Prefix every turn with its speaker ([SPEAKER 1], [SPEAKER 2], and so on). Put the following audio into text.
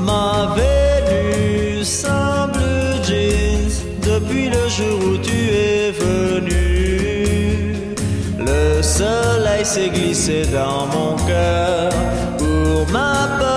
[SPEAKER 1] Ma Vénus en blue jeans, depuis le jour où tu es venu, le soleil s'est glissé dans mon cœur pour ma